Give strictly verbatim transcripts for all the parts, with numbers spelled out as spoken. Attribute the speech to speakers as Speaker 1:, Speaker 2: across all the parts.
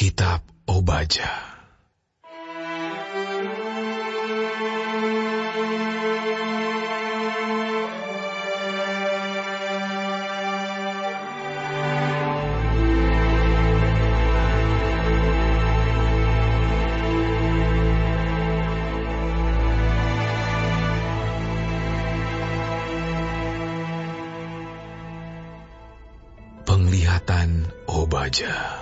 Speaker 1: Kitab Obaja. Penglihatan Obaja.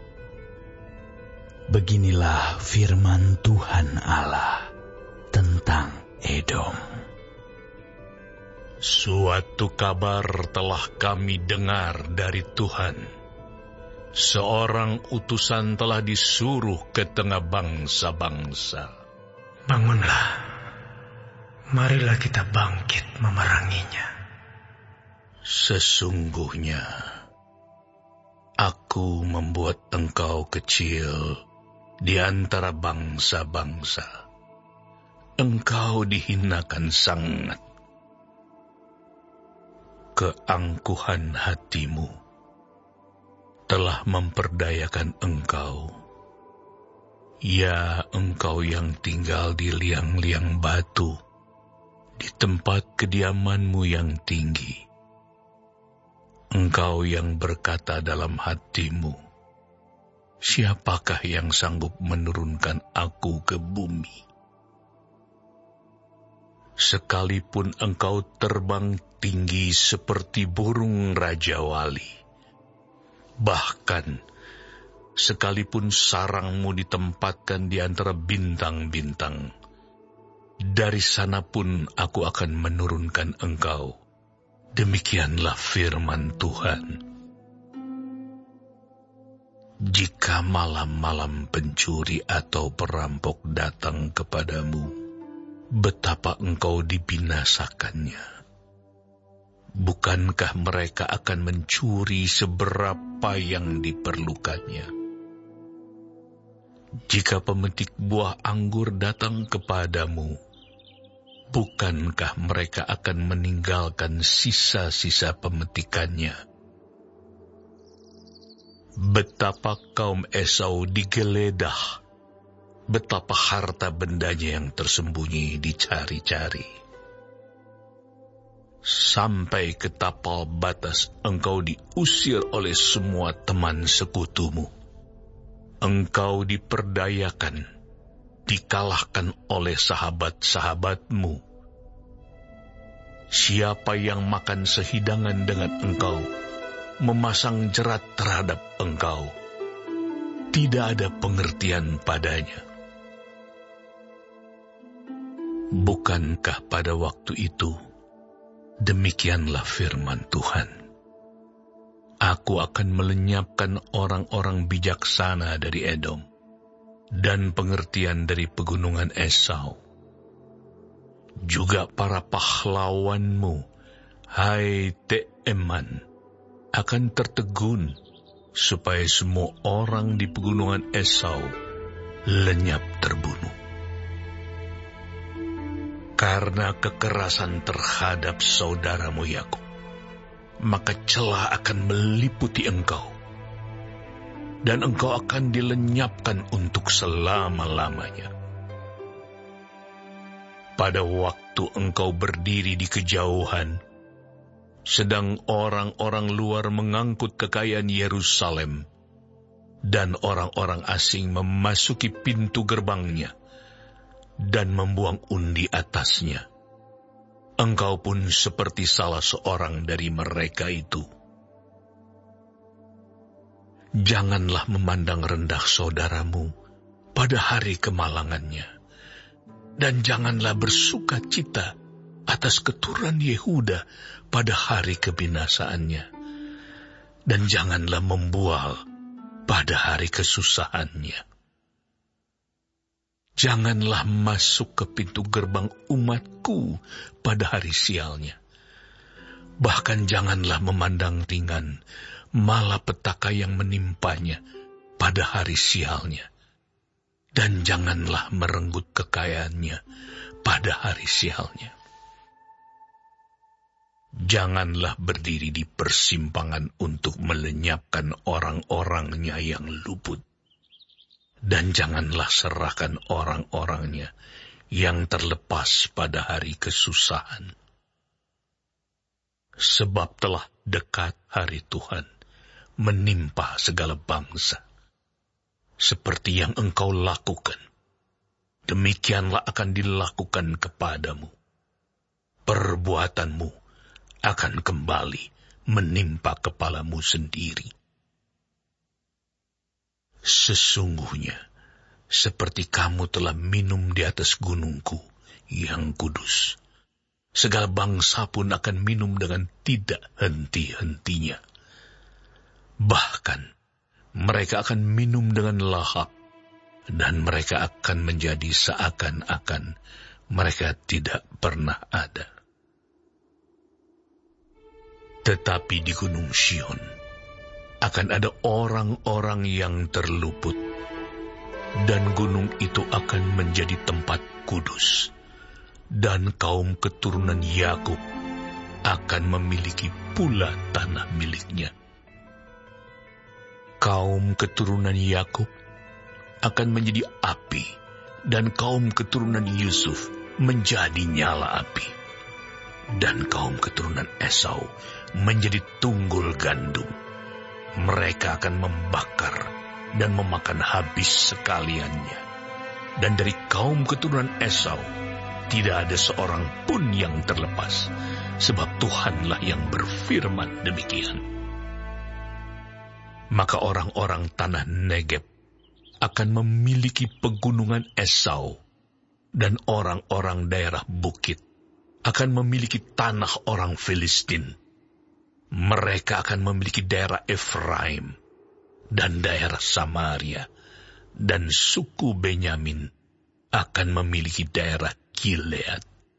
Speaker 1: Beginilah firman Tuhan Allah tentang Edom.
Speaker 2: Suatu kabar telah kami dengar dari Tuhan. Seorang utusan telah disuruh ke tengah bangsa-bangsa.
Speaker 3: Bangunlah, marilah kita bangkit memeranginya.
Speaker 2: Sesungguhnya, aku membuat engkau kecil di antara bangsa-bangsa. Engkau dihinakan sangat. Keangkuhan hatimu telah memperdayakan engkau. Ya, engkau yang tinggal di liang-liang batu, di tempat kediamanmu yang tinggi. Engkau yang berkata dalam hatimu, siapakah yang sanggup menurunkan aku ke bumi? Sekalipun engkau terbang tinggi seperti burung Raja Wali, bahkan sekalipun sarangmu ditempatkan di antara bintang-bintang, dari sana pun aku akan menurunkan engkau. Demikianlah firman Tuhan. Jika malam-malam pencuri atau perampok datang kepadamu, betapa engkau dibinasakannya. Bukankah mereka akan mencuri seberapa yang diperlukannya? Jika pemetik buah anggur datang kepadamu, bukankah mereka akan meninggalkan sisa-sisa pemetikannya? Betapa kaum Esau digeledah, betapa harta bendanya yang tersembunyi dicari-cari. Sampai ke tapal batas engkau diusir oleh semua teman sekutumu. Engkau diperdayakan, dikalahkan oleh sahabat-sahabatmu. Siapa yang makan sehidangan dengan engkau, memasang jerat terhadap engkau, tidak ada pengertian padanya. Bukankah pada waktu itu, demikianlah firman Tuhan, aku akan melenyapkan orang-orang bijaksana dari Edom, dan pengertian dari pegunungan Esau. Juga para pahlawanmu, hai Teeman, akan tertegun, supaya semua orang di pegunungan Esau lenyap terbunuh. Karena kekerasan terhadap saudaramu Yakub, maka celah akan meliputi engkau, dan engkau akan dilenyapkan untuk selama-lamanya. Pada waktu engkau berdiri di kejauhan, sedang orang-orang luar mengangkut kekayaan Yerusalem, dan orang-orang asing memasuki pintu gerbangnya, dan membuang undi atasnya, engkau pun seperti salah seorang dari mereka itu. Janganlah memandang rendah saudaramu pada hari kemalangannya, dan janganlah bersuka cita atas keturunan Yehuda pada hari kebinasaannya, dan janganlah membual pada hari kesusahannya. Janganlah masuk ke pintu gerbang umatku pada hari sialnya. Bahkan janganlah memandang ringan malapetaka yang menimpanya pada hari sialnya. Dan janganlah merenggut kekayaannya pada hari sialnya. Janganlah berdiri di persimpangan untuk melenyapkan orang-orangnya yang luput. dan janganlah serahkan orang-orangnya yang terlepas pada hari kesusahan. Sebab telah dekat hari Tuhan menimpa segala bangsa. Seperti yang engkau lakukan, demikianlah akan dilakukan kepadamu. Perbuatanmu akan kembali menimpa kepalamu sendiri. Sesungguhnya, seperti kamu telah minum di atas gunungku yang kudus, segala bangsa pun akan minum dengan tidak henti-hentinya. Bahkan, mereka akan minum dengan lahap, dan mereka akan menjadi seakan-akan mereka tidak pernah ada. Tetapi di Gunung Sion akan ada orang-orang yang terluput, dan gunung itu akan menjadi tempat kudus, dan kaum keturunan Yakub akan memiliki pula tanah miliknya. Kaum keturunan Yakub akan menjadi api, dan kaum keturunan Yusuf menjadi nyala api, dan kaum keturunan Esau menjadi tunggul gandum. Mereka akan membakar dan memakan habis sekaliannya. Dan dari kaum keturunan Esau tidak ada seorang pun yang terlepas, sebab Tuhanlah yang berfirman demikian. Maka orang-orang tanah Negeb akan memiliki pegunungan Esau, dan orang-orang daerah bukit akan memiliki tanah orang Filistin. Mereka akan memiliki daerah Efraim dan daerah Samaria, dan suku Benyamin akan memiliki daerah Gilead.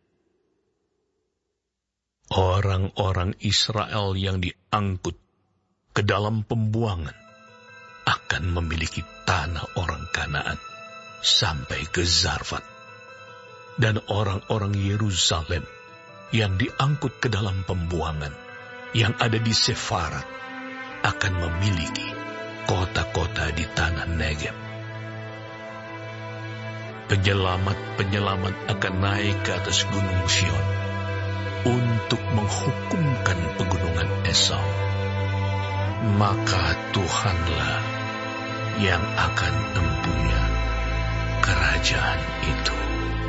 Speaker 2: Orang-orang Israel yang diangkut ke dalam pembuangan akan memiliki tanah orang Kanaan sampai ke Zarfat, dan orang-orang Yerusalem yang diangkut ke dalam pembuangan yang ada di Sefarat akan memiliki kota-kota di tanah Negeb. Penyelamat-penyelamat akan naik ke atas gunung Sion untuk menghukumkan pegunungan Esau. Maka Tuhanlah yang akan mempunyai kerajaan itu.